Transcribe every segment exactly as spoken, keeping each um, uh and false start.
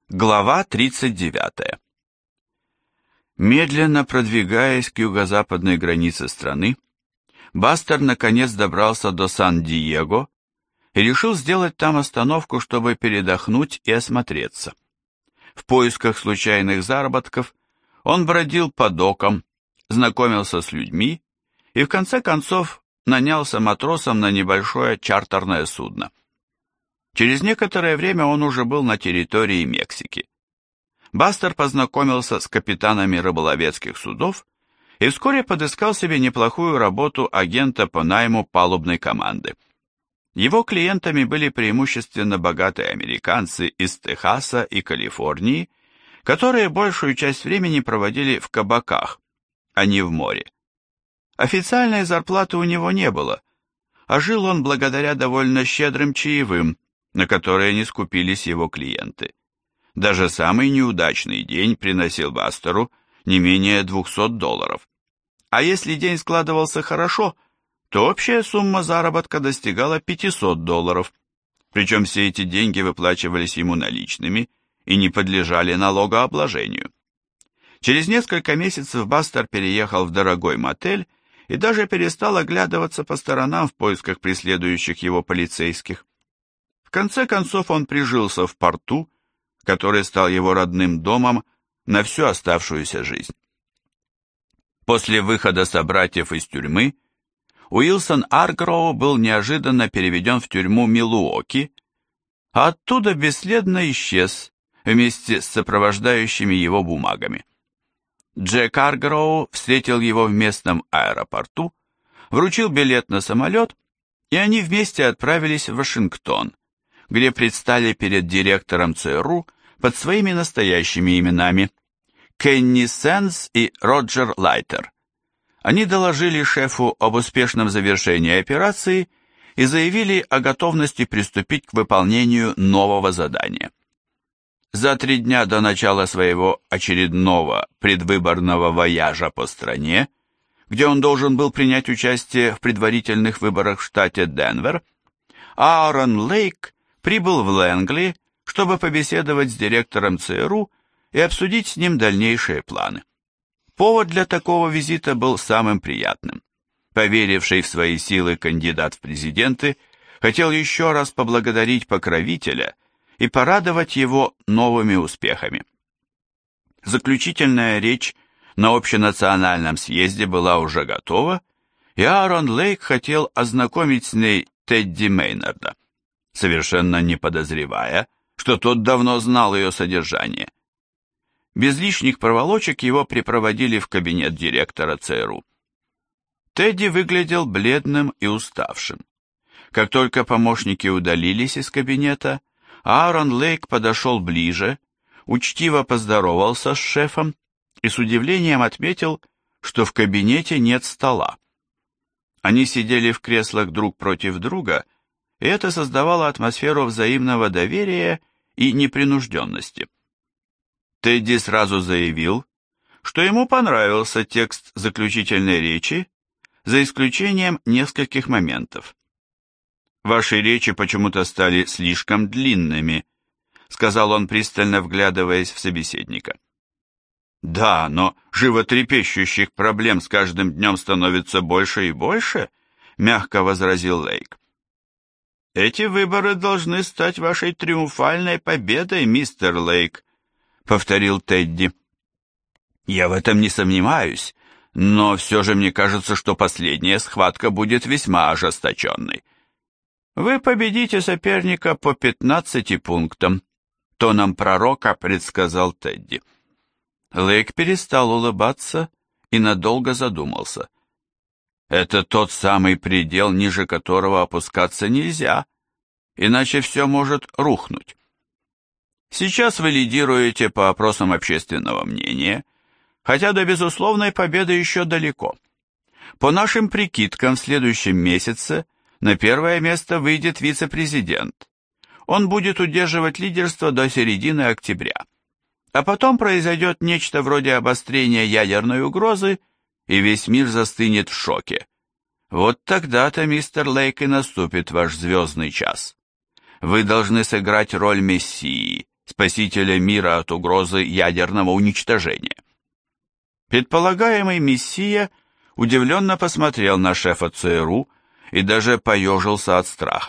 Глава тридцать девятая. Медленно продвигаясь к юго-западной границе страны, Бастер наконец добрался до Сан-Диего и решил сделать там остановку, чтобы передохнуть и осмотреться. В поисках случайных заработков он бродил по докам, знакомился с людьми и в конце концов нанялся матросом на небольшое чартерное судно. Через некоторое время он уже был на территории Мексики. Бастер познакомился с капитанами рыболовецких судов и вскоре подыскал себе неплохую работу агента по найму палубной команды. Его клиентами были преимущественно богатые американцы из Техаса и Калифорнии, которые большую часть времени проводили в кабаках, а не в море. Официальной зарплаты у него не было, а жил он благодаря довольно щедрым чаевым, на которые не скупились его клиенты. Даже самый неудачный день приносил Бастеру не менее двухсот долларов. А если день складывался хорошо, то общая сумма заработка достигала пятисот долларов. Причем все эти деньги выплачивались ему наличными и не подлежали налогообложению. Через несколько месяцев Бастер переехал в дорогой мотель и даже перестал оглядываться по сторонам в поисках преследующих его полицейских. В конце концов он прижился в порту, который стал его родным домом на всю оставшуюся жизнь. После выхода собратьев из тюрьмы Уилсон Аргроу был неожиданно переведен в тюрьму Милуоки, а оттуда бесследно исчез вместе с сопровождающими его бумагами. Джек Аргроу встретил его в местном аэропорту, вручил билет на самолет, и они вместе отправились в Вашингтон, где предстали перед директором ЦРУ под своими настоящими именами Кенни Сенс и Роджер Лайтер. Они доложили шефу об успешном завершении операции и заявили о готовности приступить к выполнению нового задания. За три дня до начала своего очередного предвыборного вояжа по стране, где он должен был принять участие в предварительных выборах в штате Денвер, Аарон Лейк прибыл в Лэнгли, чтобы побеседовать с директором ЦРУ и обсудить с ним дальнейшие планы. Повод для такого визита был самым приятным. Поверивший в свои силы кандидат в президенты хотел еще раз поблагодарить покровителя и порадовать его новыми успехами. Заключительная речь на общенациональном съезде была уже готова, и Аарон Лейк хотел ознакомить с ней Тедди Мейнарда, совершенно не подозревая, что тот давно знал ее содержание. Без лишних проволочек его припроводили в кабинет директора ЦРУ. Тедди выглядел бледным и уставшим. Как только помощники удалились из кабинета, Аарон Лейк подошел ближе, учтиво поздоровался с шефом и с удивлением отметил, что в кабинете нет стола. Они сидели в креслах друг против друга, и это создавало атмосферу взаимного доверия и непринужденности. Тедди сразу заявил, что ему понравился текст заключительной речи, за исключением нескольких моментов. «Ваши речи почему-то стали слишком длинными», сказал он, пристально вглядываясь в собеседника. «Да, но животрепещущих проблем с каждым днем становится больше и больше», мягко возразил Лейк. «Эти выборы должны стать вашей триумфальной победой, мистер Лейк», повторил Тедди. «Я в этом не сомневаюсь, но все же мне кажется, что последняя схватка будет весьма ожесточенной. Вы победите соперника по пятнадцати пунктам», тоном пророка предсказал Тедди. Лейк перестал улыбаться и надолго задумался. Это тот самый предел, ниже которого опускаться нельзя, иначе все может рухнуть. Сейчас вы лидируете по опросам общественного мнения, хотя до безусловной победы еще далеко. По нашим прикидкам, в следующем месяце на первое место выйдет вице-президент. Он будет удерживать лидерство до середины октября. А потом произойдет нечто вроде обострения ядерной угрозы, и весь мир застынет в шоке. Вот тогда-то, мистер Лейк, и наступит ваш звездный час. Вы должны сыграть роль мессии, спасителя мира от угрозы ядерного уничтожения. Предполагаемый мессия удивленно посмотрел на шефа ЦРУ и даже поежился от страха.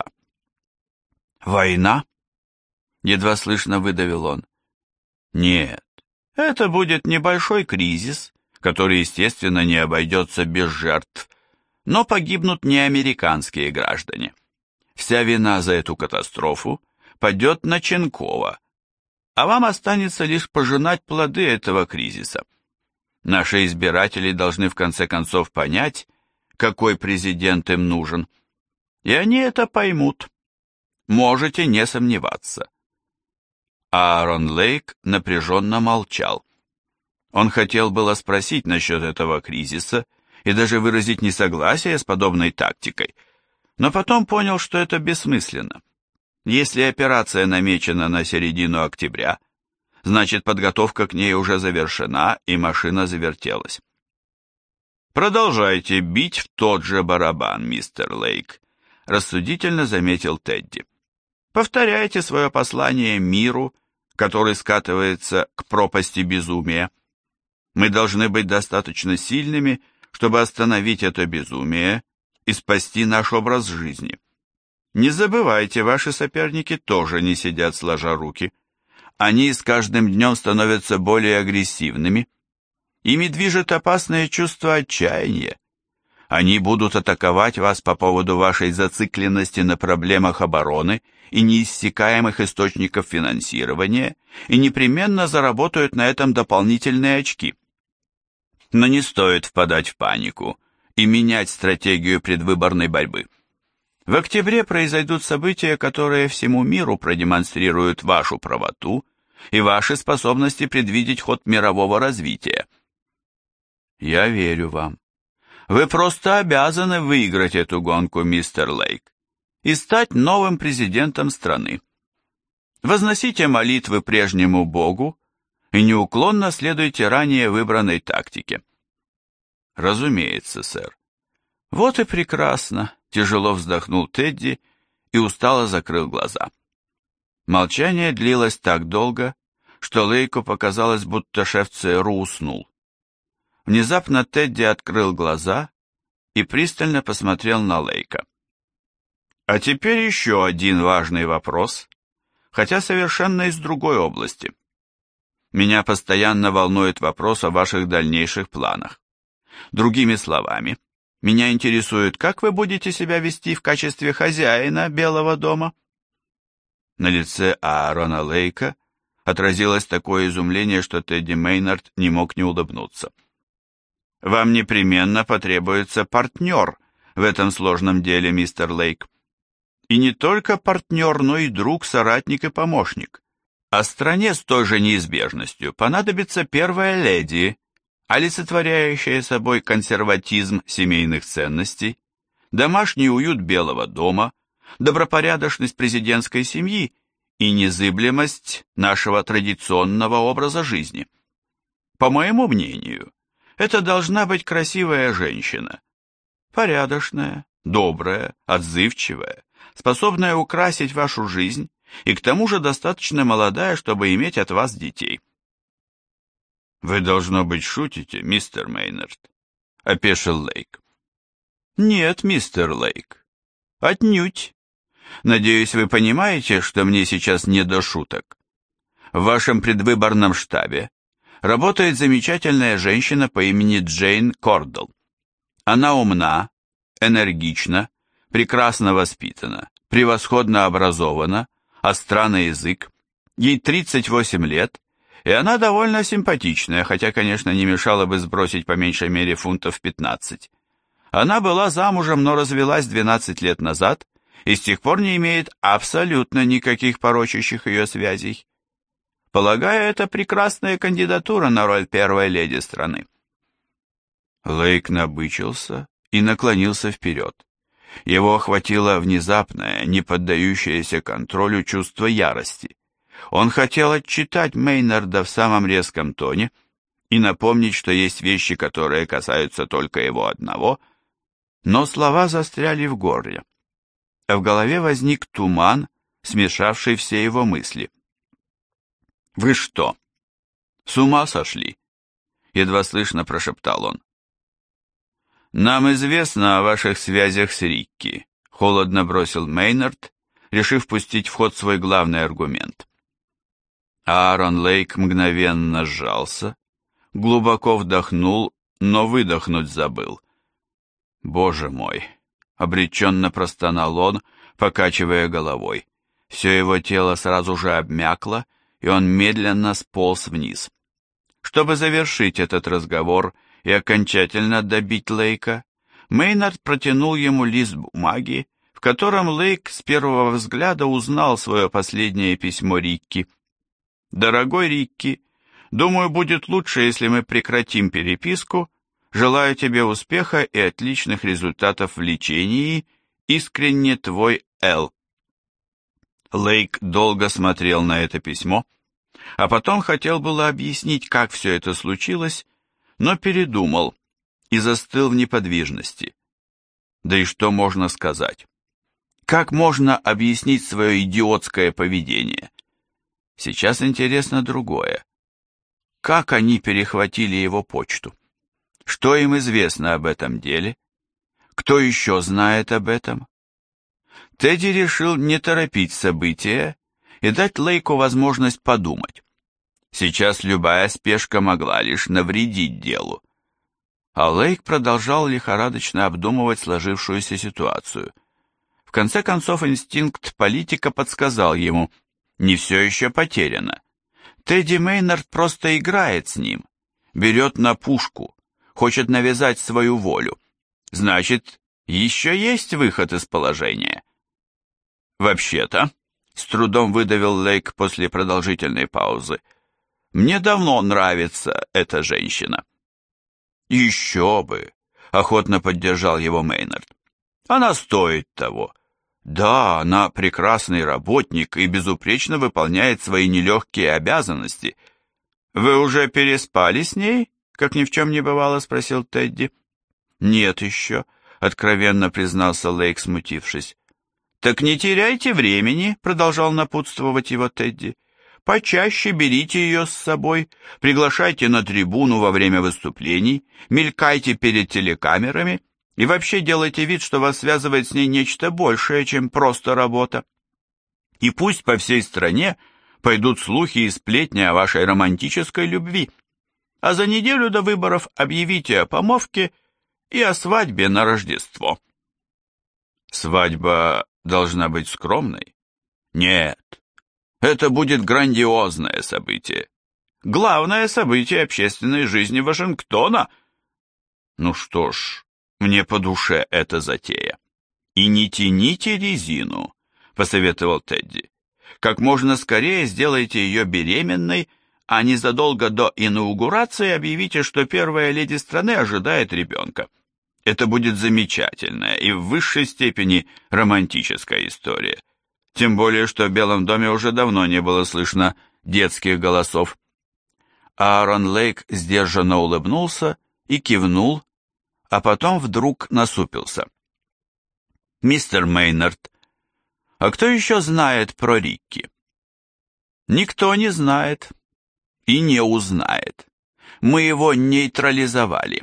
«Война?» — едва слышно выдавил он. «Нет, это будет небольшой кризис, который, естественно, не обойдется без жертв, но погибнут не американские граждане. Вся вина за эту катастрофу падет на Ченкова, а вам останется лишь пожинать плоды этого кризиса. Наши избиратели должны в конце концов понять, какой президент им нужен, и они это поймут. Можете не сомневаться». Аарон Лейк напряженно молчал. Он хотел было спросить насчет этого кризиса и даже выразить несогласие с подобной тактикой, но потом понял, что это бессмысленно. Если операция намечена на середину октября, значит подготовка к ней уже завершена и машина завертелась. «Продолжайте бить в тот же барабан, мистер Лейк», — рассудительно заметил Тедди. «Повторяйте свое послание миру, который скатывается к пропасти безумия. Мы должны быть достаточно сильными, чтобы остановить это безумие и спасти наш образ жизни. Не забывайте, ваши соперники тоже не сидят сложа руки. Они с каждым днем становятся более агрессивными. Ими движет опасное чувство отчаяния. Они будут атаковать вас по поводу вашей зацикленности на проблемах обороны и неиссякаемых источников финансирования и непременно заработают на этом дополнительные очки. Но не стоит впадать в панику и менять стратегию предвыборной борьбы. В октябре произойдут события, которые всему миру продемонстрируют вашу правоту и ваши способности предвидеть ход мирового развития. Я верю вам. Вы просто обязаны выиграть эту гонку, мистер Лейк, и стать новым президентом страны. Возносите молитвы прежнему Богу и неуклонно следуйте ранее выбранной тактике. Разумеется, сэр. Вот и прекрасно, тяжело вздохнул Тедди и устало закрыл глаза. Молчание длилось так долго, что Лейку показалось, будто шеф ЦРУ уснул. Внезапно Тедди открыл глаза и пристально посмотрел на Лейка. А теперь еще один важный вопрос, хотя совершенно из другой области. Меня постоянно волнует вопрос о ваших дальнейших планах. Другими словами, меня интересует, как вы будете себя вести в качестве хозяина Белого дома. На лице Аарона Лейка отразилось такое изумление, что Тедди Мейнард не мог не улыбнуться. Вам непременно потребуется партнер в этом сложном деле, мистер Лейк. И не только партнер, но и друг, соратник и помощник. А стране с той же неизбежностью понадобится первая леди, олицетворяющая собой консерватизм семейных ценностей, домашний уют Белого дома, добропорядочность президентской семьи и незыблемость нашего традиционного образа жизни. По моему мнению, это должна быть красивая женщина, порядочная, добрая, отзывчивая, способная украсить вашу жизнь и к тому же достаточно молодая, чтобы иметь от вас детей. Вы, должно быть, шутите, мистер Мейнард, опешил Лейк. Нет, мистер Лейк, отнюдь. Надеюсь, вы понимаете, что мне сейчас не до шуток. В вашем предвыборном штабе работает замечательная женщина по имени Джейн Кордл. Она умна, энергична, прекрасно воспитана, превосходно образована, остра на язык, ей тридцать восемь лет, и она довольно симпатичная, хотя, конечно, не мешало бы сбросить по меньшей мере фунтов пятнадцать. Она была замужем, но развелась двенадцать лет назад и с тех пор не имеет абсолютно никаких порочащих ее связей. Полагаю, это прекрасная кандидатура на роль первой леди страны. Лейк набычился и наклонился вперед. Его охватило внезапное, не поддающееся контролю чувство ярости. Он хотел отчитать Мейнарда в самом резком тоне и напомнить, что есть вещи, которые касаются только его одного, но слова застряли в горле, а в голове возник туман, смешавший все его мысли. «Вы что, с ума сошли?» — едва слышно прошептал он. «Нам известно о ваших связях с Рикки», — холодно бросил Мейнард, решив пустить в ход свой главный аргумент. Аарон Лейк мгновенно сжался, глубоко вдохнул, но выдохнуть забыл. «Боже мой!» — обреченно простонал он, покачивая головой. Все его тело сразу же обмякло, и он медленно сполз вниз. Чтобы завершить этот разговор и окончательно добить Лейка, Мейнард протянул ему лист бумаги, в котором Лейк с первого взгляда узнал свое последнее письмо Рикки. «Дорогой Рикки, думаю, будет лучше, если мы прекратим переписку. Желаю тебе успеха и отличных результатов в лечении. Искренне твой Эл». Лейк долго смотрел на это письмо, а потом хотел было объяснить, как все это случилось, но передумал и застыл в неподвижности. Да и что можно сказать? Как можно объяснить свое идиотское поведение? Сейчас интересно другое. Как они перехватили его почту? Что им известно об этом деле? Кто еще знает об этом? Тедди решил не торопить события и дать Лейку возможность подумать. Сейчас любая спешка могла лишь навредить делу. А Лейк продолжал лихорадочно обдумывать сложившуюся ситуацию. В конце концов, инстинкт политика подсказал ему: не все еще потеряно. Тедди Мейнард просто играет с ним, берет на пушку, хочет навязать свою волю. Значит, еще есть выход из положения. «Вообще-то», — с трудом выдавил Лейк после продолжительной паузы, «мне давно нравится эта женщина». «Еще бы», — охотно поддержал его Мейнард. «Она стоит того. Да, она прекрасный работник и безупречно выполняет свои нелегкие обязанности». «Вы уже переспали с ней?» — как ни в чем не бывало, спросил Тедди. «Нет еще», — откровенно признался Лейк, смутившись. «Так не теряйте времени», — продолжал напутствовать его Тедди. «Почаще берите ее с собой, приглашайте на трибуну во время выступлений, мелькайте перед телекамерами и вообще делайте вид, что вас связывает с ней нечто большее, чем просто работа. И пусть по всей стране пойдут слухи и сплетни о вашей романтической любви, а за неделю до выборов объявите о помолвке и о свадьбе на Рождество». «Свадьба должна быть скромной?» «Нет, это будет грандиозное событие. Главное событие общественной жизни Вашингтона». «Ну что ж, мне по душе эта затея». «И не тяните резину», — посоветовал Тедди. «Как можно скорее сделайте ее беременной, а незадолго до инаугурации объявите, что первая леди страны ожидает ребенка. Это будет замечательная и в высшей степени романтическая история. Тем более, что в Белом доме уже давно не было слышно детских голосов». Аарон Лейк сдержанно улыбнулся и кивнул, а потом вдруг насупился. «Мистер Мейнард, а кто еще знает про Рикки?» «Никто не знает и не узнает. Мы его нейтрализовали».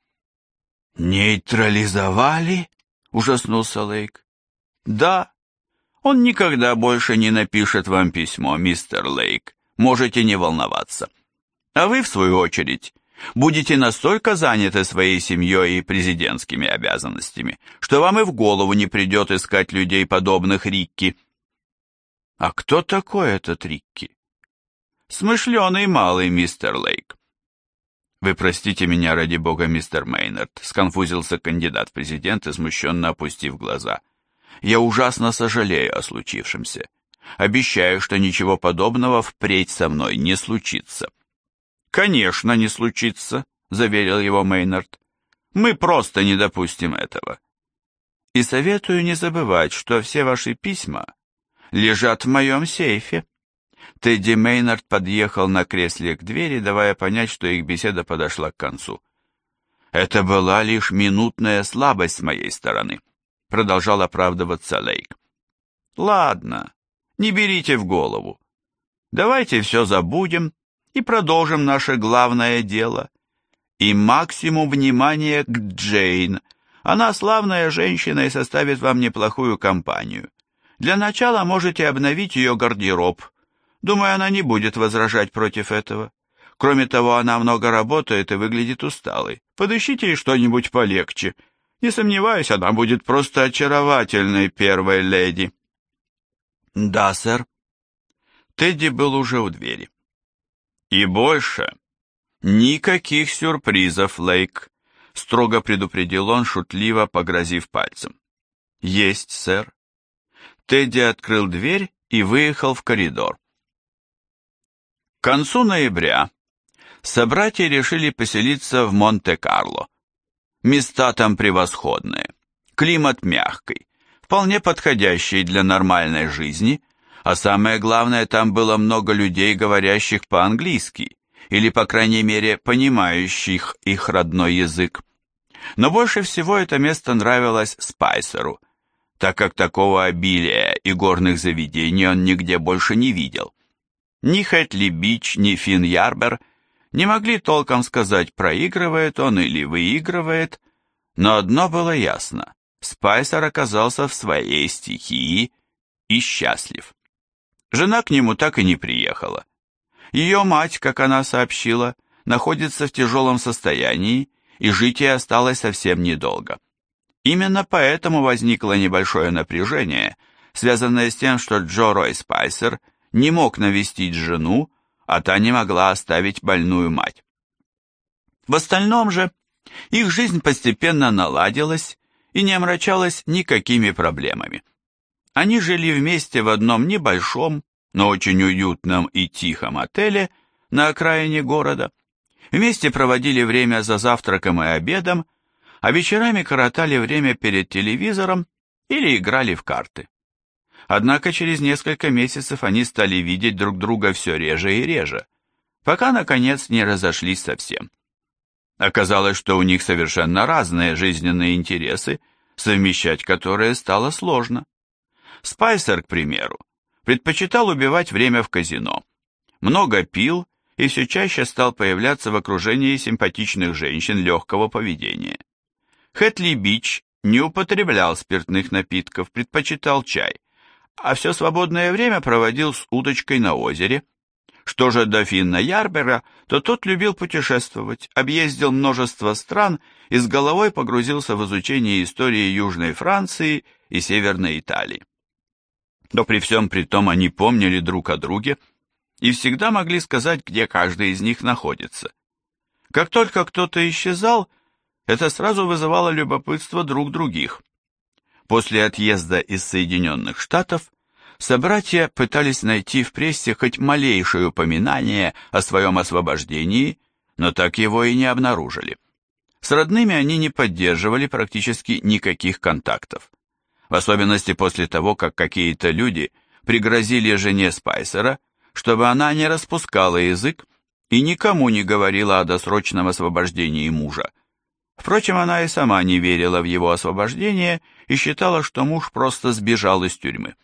«Нейтрализовали?» — ужаснулся Лейк. «Да, он никогда больше не напишет вам письмо, мистер Лейк, можете не волноваться. А вы, в свою очередь, будете настолько заняты своей семьей и президентскими обязанностями, что вам и в голову не придет искать людей, подобных Рикки». «А кто такой этот Рикки?» «Смышленый малый, мистер Лейк». «Вы простите меня, ради бога, мистер Мейнард», — сконфузился кандидат в президенты, смущенно опустив глаза. «Я ужасно сожалею о случившемся. Обещаю, что ничего подобного впредь со мной не случится». «Конечно, не случится», — заверил его Мейнард. «Мы просто не допустим этого. И советую не забывать, что все ваши письма лежат в моем сейфе». Тедди Мейнард подъехал на кресле к двери, давая понять, что их беседа подошла к концу. «Это была лишь минутная слабость с моей стороны», — продолжал оправдываться Лейк. «Ладно, не берите в голову. Давайте все забудем и продолжим наше главное дело. И максимум внимания к Джейн. Она славная женщина и составит вам неплохую компанию. Для начала можете обновить ее гардероб. Думаю, она не будет возражать против этого. Кроме того, она много работает и выглядит усталой. Подыщите ей что-нибудь полегче. Не сомневаюсь, она будет просто очаровательной первой леди. Да, сэр. Тедди был уже у двери. И больше никаких сюрпризов, Лейк, строго предупредил он, шутливо погрозив пальцем. Есть, сэр. Тедди открыл дверь и выехал в коридор. К концу ноября собратья решили поселиться в Монте-Карло. Места там превосходные, климат мягкий, вполне подходящий для нормальной жизни, а самое главное, там было много людей, говорящих по-английски, или, по крайней мере, понимающих их родной язык. Но больше всего это место нравилось Спайсеру, так как такого обилия и горных заведений он нигде больше не видел. Ни Хэтли-Бич, ни Финн-Ярбер не могли толком сказать, проигрывает он или выигрывает, но одно было ясно – Спайсер оказался в своей стихии и счастлив. Жена к нему так и не приехала. Ее мать, как она сообщила, находится в тяжелом состоянии, и жить ей осталось совсем недолго. Именно поэтому возникло небольшое напряжение, связанное с тем, что Джо Рой Спайсер не мог навестить жену, а та не могла оставить больную мать. В остальном же их жизнь постепенно наладилась и не омрачалась никакими проблемами. Они жили вместе в одном небольшом, но очень уютном и тихом отеле на окраине города, вместе проводили время за завтраком и обедом, а вечерами коротали время перед телевизором или играли в карты. Однако через несколько месяцев они стали видеть друг друга все реже и реже, пока, наконец, не разошлись совсем. Оказалось, что у них совершенно разные жизненные интересы, совмещать которые стало сложно. Спайсер, к примеру, предпочитал убивать время в казино, много пил и все чаще стал появляться в окружении симпатичных женщин легкого поведения. Хэтли-Бич не употреблял спиртных напитков, предпочитал чай, а все свободное время проводил с удочкой на озере. Что же до Финна-Ярбера, то тот любил путешествовать, объездил множество стран и с головой погрузился в изучение истории Южной Франции и Северной Италии. Но при всем при том они помнили друг о друге и всегда могли сказать, где каждый из них находится. Как только кто-то исчезал, это сразу вызывало любопытство друг других. После отъезда из Соединенных Штатов собратья пытались найти в прессе хоть малейшее упоминание о своем освобождении, но так его и не обнаружили. С родными они не поддерживали практически никаких контактов, в особенности после того, как какие-то люди пригрозили жене Спайсера, чтобы она не распускала язык и никому не говорила о досрочном освобождении мужа. Впрочем, она и сама не верила в его освобождение и считала, что муж просто сбежал из тюрьмы.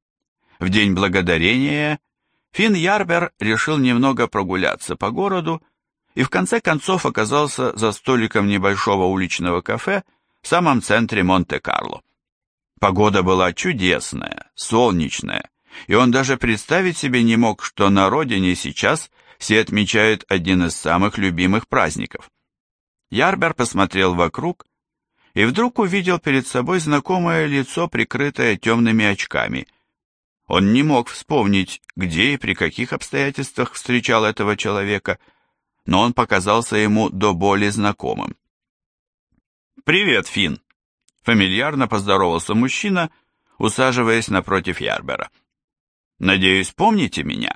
В день благодарения Финн-Ярбер решил немного прогуляться по городу и в конце концов оказался за столиком небольшого уличного кафе в самом центре Монте-Карло. Погода была чудесная, солнечная, и он даже представить себе не мог, что на родине сейчас все отмечают один из самых любимых праздников. Ярбер посмотрел вокруг и вдруг увидел перед собой знакомое лицо, прикрытое темными очками. Он не мог вспомнить, где и при каких обстоятельствах встречал этого человека, но он показался ему до боли знакомым. «Привет, Финн!» — фамильярно поздоровался мужчина, усаживаясь напротив Ярбера. «Надеюсь, помните меня?»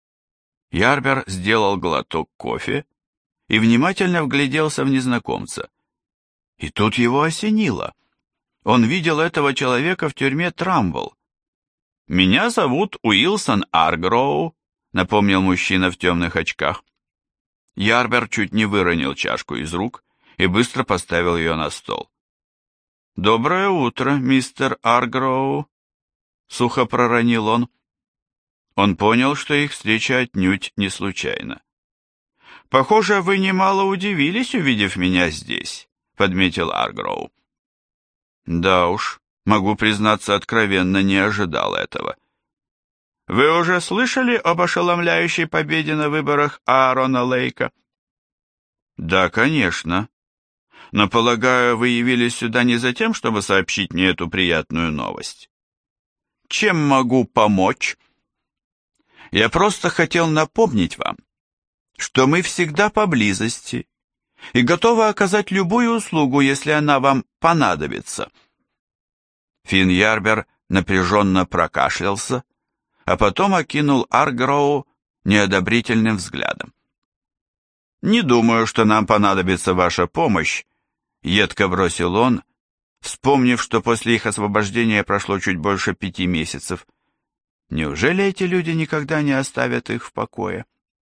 Ярбер сделал глоток кофе и внимательно вгляделся в незнакомца. И тут его осенило. Он видел этого человека в тюрьме Трамвелл. «Меня зовут Уилсон Аргроу», — напомнил мужчина в темных очках. Ярбер чуть не выронил чашку из рук и быстро поставил ее на стол. «Доброе утро, мистер Аргроу», — сухо проронил он. Он понял, что их встреча отнюдь не случайна. «Похоже, вы немало удивились, увидев меня здесь», — подметил Аргроу. «Да уж, могу признаться, откровенно не ожидал этого». «Вы уже слышали об ошеломляющей победе на выборах Аарона Лейка?» «Да, конечно. Но, полагаю, вы явились сюда не за тем, чтобы сообщить мне эту приятную новость». «Чем могу помочь?» «Я просто хотел напомнить вам, что мы всегда поблизости и готовы оказать любую услугу, если она вам понадобится». Финн Ярбер напряженно прокашлялся, а потом окинул Аргроу неодобрительным взглядом. «Не думаю, что нам понадобится ваша помощь», — едко бросил он, вспомнив, что после их освобождения прошло чуть больше пяти месяцев. Неужели эти люди никогда не оставят их в покое?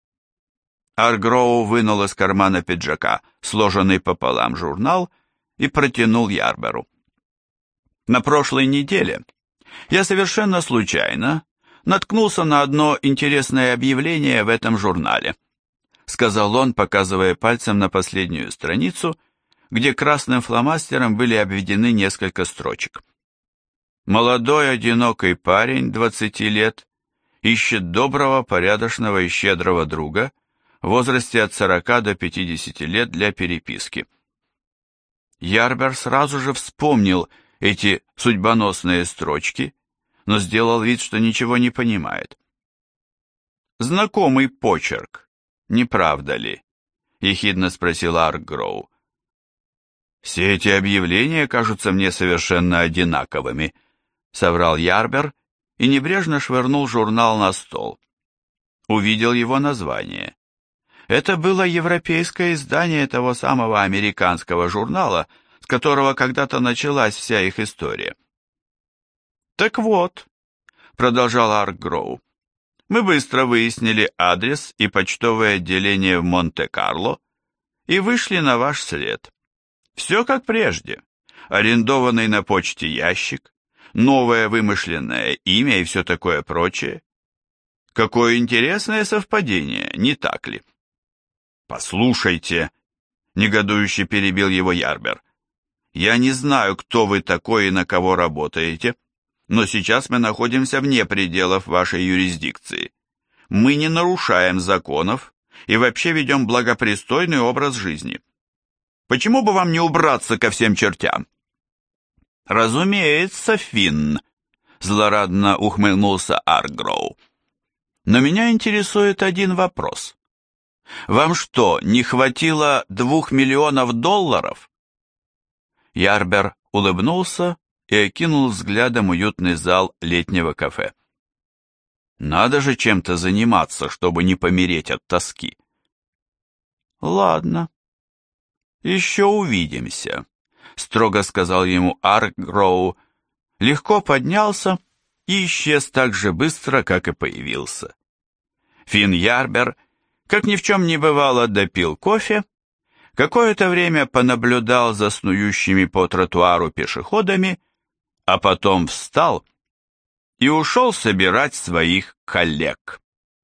Аргроу вынул из кармана пиджака сложенный пополам журнал и протянул Ярберу. «На прошлой неделе я совершенно случайно наткнулся на одно интересное объявление в этом журнале», сказал он, показывая пальцем на последнюю страницу, где красным фломастером были обведены несколько строчек. «Молодой одинокий парень, двадцати лет, ищет доброго, порядочного и щедрого друга в возрасте от сорока до пятидесяти лет для переписки». Ярбер сразу же вспомнил эти судьбоносные строчки, но сделал вид, что ничего не понимает. «Знакомый почерк, не правда ли?» — ехидно спросил Аргроу. «Все эти объявления кажутся мне совершенно одинаковыми», — соврал Ярбер и небрежно швырнул журнал на стол. Увидел его название. Это было европейское издание того самого американского журнала, с которого когда-то началась вся их история. «Так вот», — продолжал Аргроу, — «мы быстро выяснили адрес и почтовое отделение в Монте-Карло и вышли на ваш след. Все как прежде. Арендованный на почте ящик, новое вымышленное имя и все такое прочее. Какое интересное совпадение, не так ли?» «Послушайте», — негодующе перебил его Ярбер, — «я не знаю, кто вы такой и на кого работаете, но сейчас мы находимся вне пределов вашей юрисдикции. Мы не нарушаем законов и вообще ведем благопристойный образ жизни. Почему бы вам не убраться ко всем чертям?» «Разумеется, Финн», — злорадно ухмыльнулся Аргроу. «Но меня интересует один вопрос. Вам что, не хватило двух миллионов долларов?» Ярбер улыбнулся и окинул взглядом уютный зал летнего кафе. «Надо же чем-то заниматься, чтобы не помереть от тоски». «Ладно, еще увидимся», — строго сказал ему Аргроу, легко поднялся и исчез так же быстро, как и появился. Финн Ярбер, как ни в чем не бывало, допил кофе, какое-то время понаблюдал за снующими по тротуару пешеходами, а потом встал и ушел собирать своих коллег.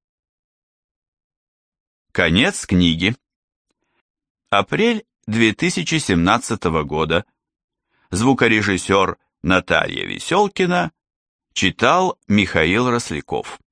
Конец книги. Апрель две тысячи семнадцатого года. Звукорежиссер Наталья Веселкина читал Михаил Росляков.